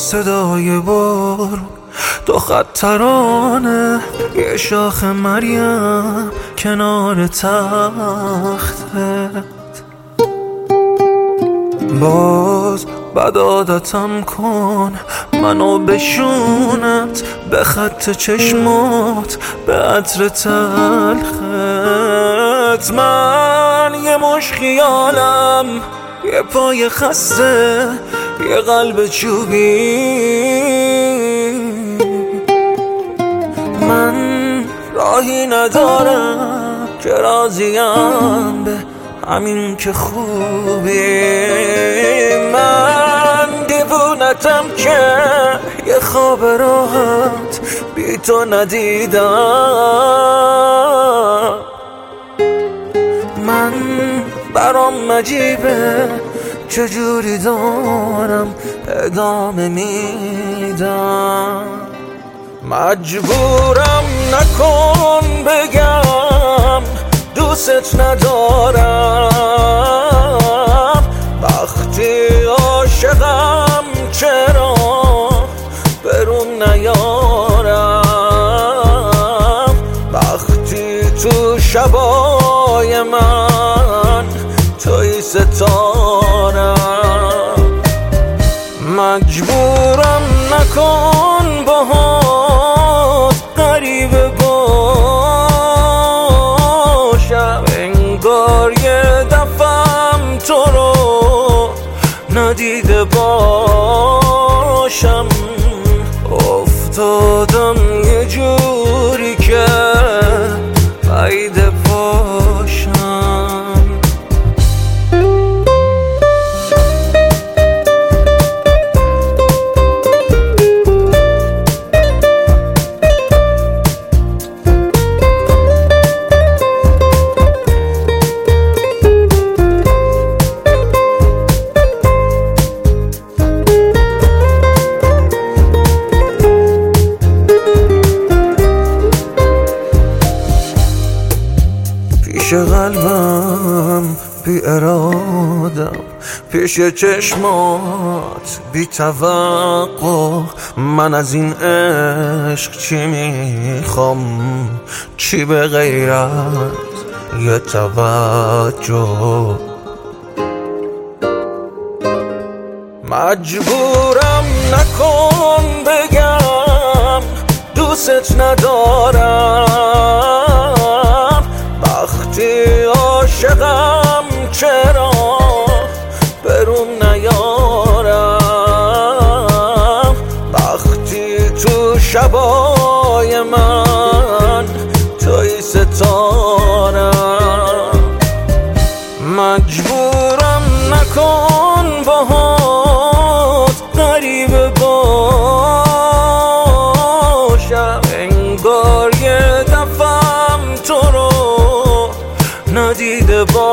صدای بارون، دو خط ترانه، یه شاخ مریم کنار تختت. باز بد عادتم کن منو بشونت به خط چشمات، به عطر تلخت. من یه مش خیالم، یه پای خسته، یه قلب چوبی. من راهی ندارم که راضیم به همین که خوبی. من دیوونتم که یه خواب راحت بی تو ندیدم. من برام عجیبه چجوری دارم ادامه میدم. مجبورم نکن بگم دوست ندارم. وقتی عاشقم چرا برون نیارم؟ وقتی تو شبای من توی ستارم. مجبورم نکن باهات غریبه باشم، انگار یه دفعم تو رو ندیده باشم. افتادم یه جوری که بعید باشم. پیش قلبم بی ارادم، پیش چشمات بی توقع. من از این عشق چی میخوام؟ چی به غیر از یه توجه؟ مجبورم نکن بگم دوست ندارم. وقتی عاشقم چرا برون نیارم؟ وقتی تو شبای من توی ستارم. مجبورم نکن باهات غریبه باشم، انگار یه دفعم تو رو ندیده باشم.